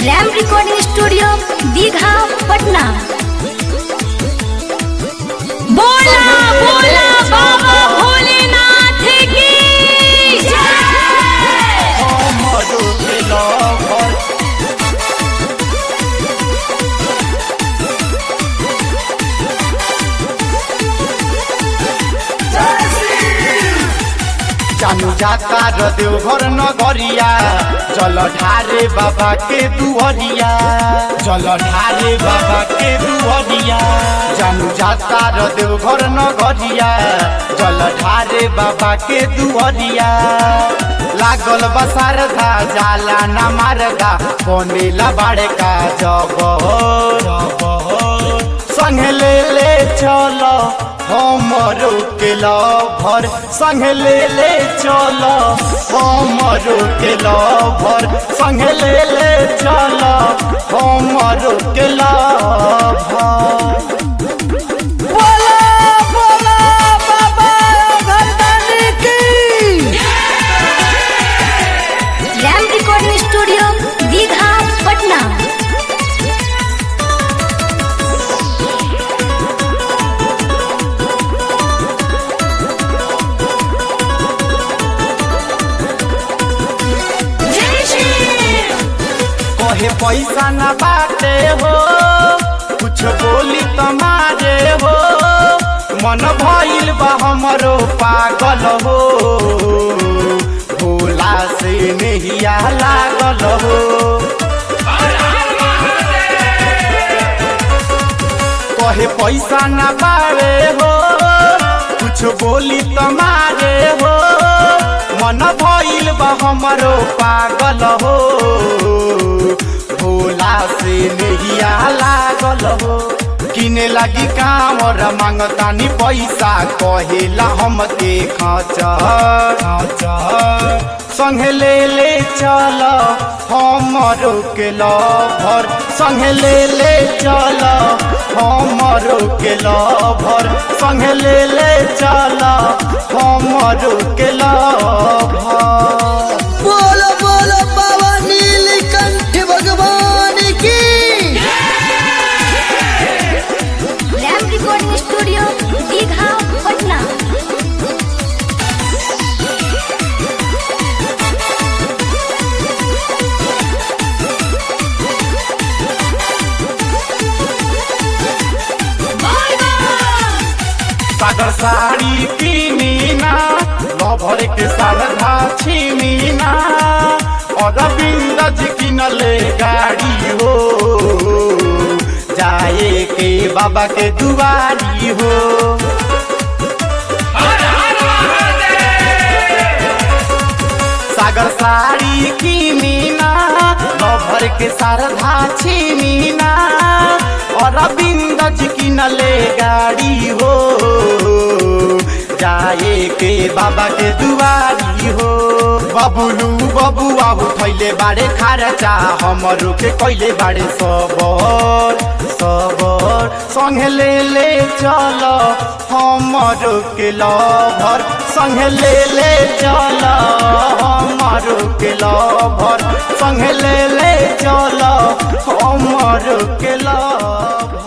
RAM recording studio Digha Patna. बोला बोला बाबा भोलेनाथ की जानू जाता देवघर नगरिया चल ढारे बाबा के दुहरिया चल ढारे बाबा के दुहरिया। जानू जाता देवघर नगरिया चल ढारे बाबा के दुहरिया। लागल बसारदा जाला ना मारदा बनेला बाड़े का जब संग ले चलो हमरो के लभर संग ले चलो हमरो के लभर संग ले चलो हमरो के लभर। बोला बोला बाबा गर्दानी की रैम रिकॉर्डिंग स्टूडियो दीघा पटना। कहे पैसा न बाटे हो कुछ बोली तमारे हो मन भइल बा हमरो पागल हो भोला से नहिया लागल हो। कहे पैसा न बावे हो कुछ बोली तमारे हो मन भइल बा हमरो पागल हो भोला से नहिया लागल हो। किने लगी कामर मांगतानी पैसा कहेला हमके खच संग ले चल हमरो के लभर संग ले चल हमरो के लभर संग ले चल हमरो के लभर। बोलो बोलो बाबा नीलकंठ भगवान की रैम रिकॉर्डिंग स्टूडियो दीघा पटना। सागर साड़ी पीनीना लभर के सारधा छीनीना और बिंदज किनले गाड़ी हो जाए के बाबा के दुआरी हो। सागर साड़ी कीनीना लभर के सारधा छीनीना और बिंदज किनले गाड़ी हो जाए के बाबा के दुआरी हो। बबुलू बबुआ उठैले बाड़े खर्चा हमरो के कैले बाड़े सबर सबर संग ले चल हमरो के लभर संग ले चल हमरो के लभर संग ले चल हमरो के लभर।